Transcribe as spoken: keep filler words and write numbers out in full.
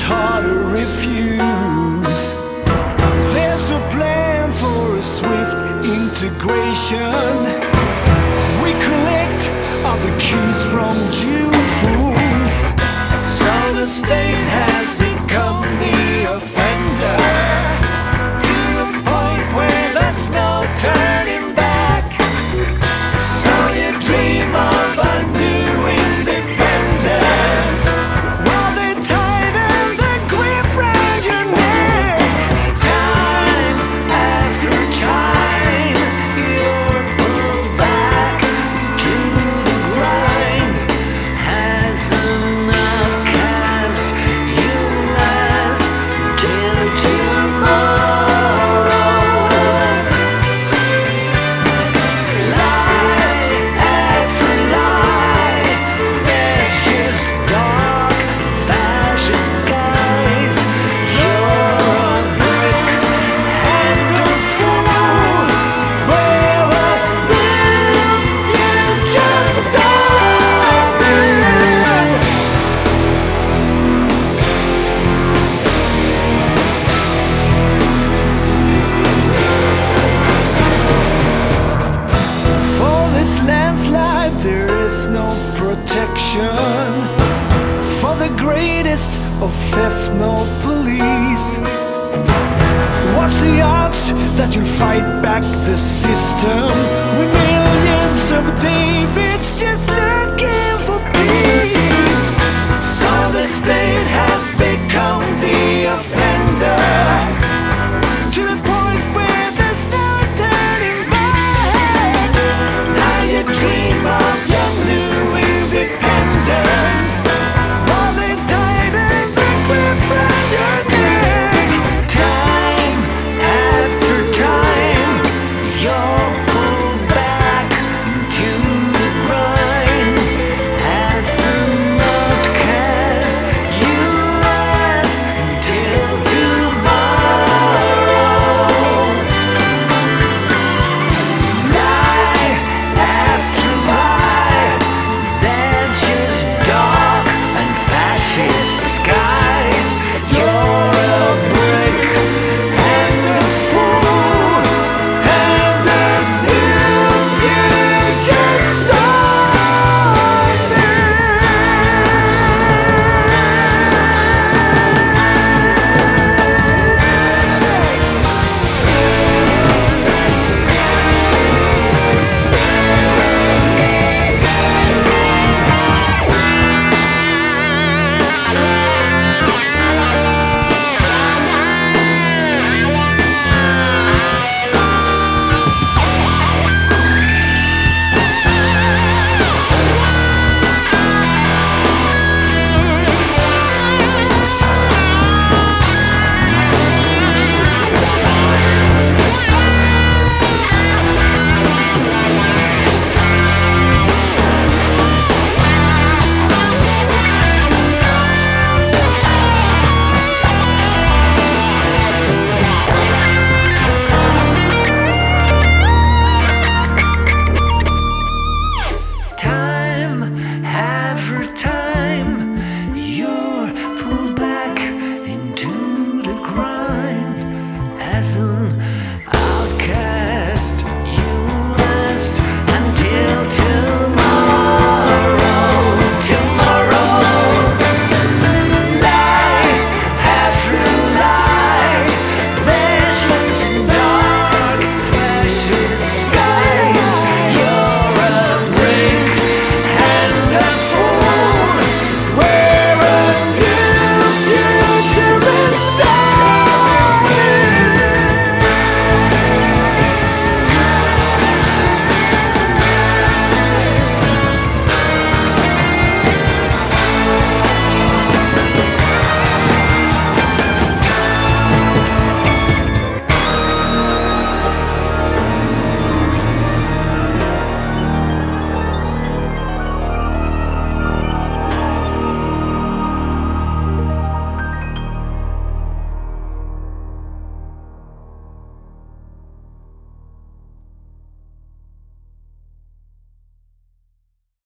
it's hard to refuse. There's a plan for a swift integration. We collect all the keys from Jew fools. So the state has become the offender, to a point where there's no turning back. So you dream of a new independence, while they tighten the grip round your neck. Time after time, you're pulled back to the grind. Has enough cast you last till tomorrow. Lie after lie, there's just dark fascist guys. You're a brick and a fool. Where will you just stop it? For this landslide there is no protection. For the greatest of theft, no police. What's the odds that you'll fight back the system when millions of Davids just